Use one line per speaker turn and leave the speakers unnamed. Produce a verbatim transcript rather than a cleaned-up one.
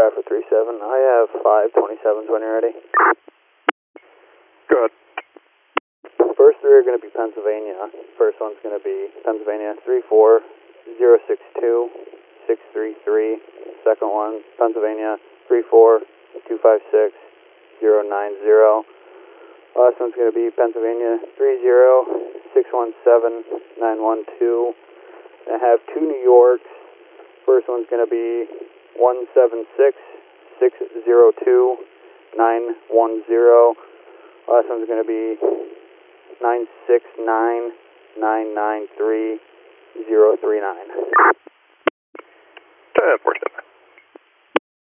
Bradford three seven. I have five twenty-sevens when you're ready.
Good.
First three are going to be Pennsylvania. First one's going to be Pennsylvania three four zero six two six three three. Second one, Pennsylvania three four two five six zero nine zero. Last one's going to be Pennsylvania three zero six one seven nine one two. I have two New Yorks. First one's going to be one seven six six zero two nine one zero. Last one's going to be nine six nine nine nine three zero three nine.
ten four seven.